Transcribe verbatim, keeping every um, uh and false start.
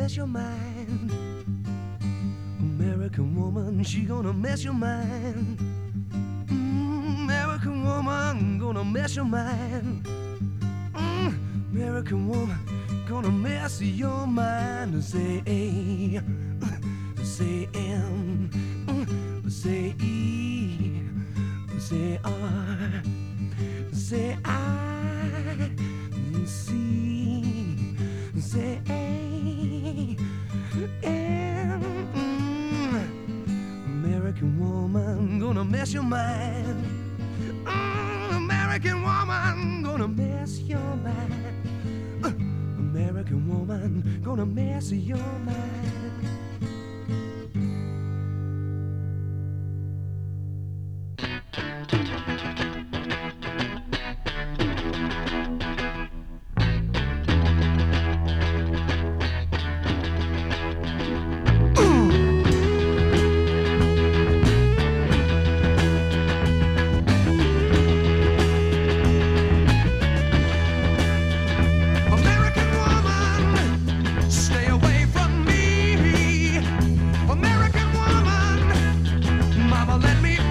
mess your mind. American woman, she gonna mess your mind. Mm, American woman, gonna mess your mind. Mm, American woman, gonna mess your mind. Say A, say M, say E, say R, say I, C, say A, M. American woman, gonna mess your mind. Mm, American woman, gonna mess your mind. Uh, American woman, gonna mess your mind. Let me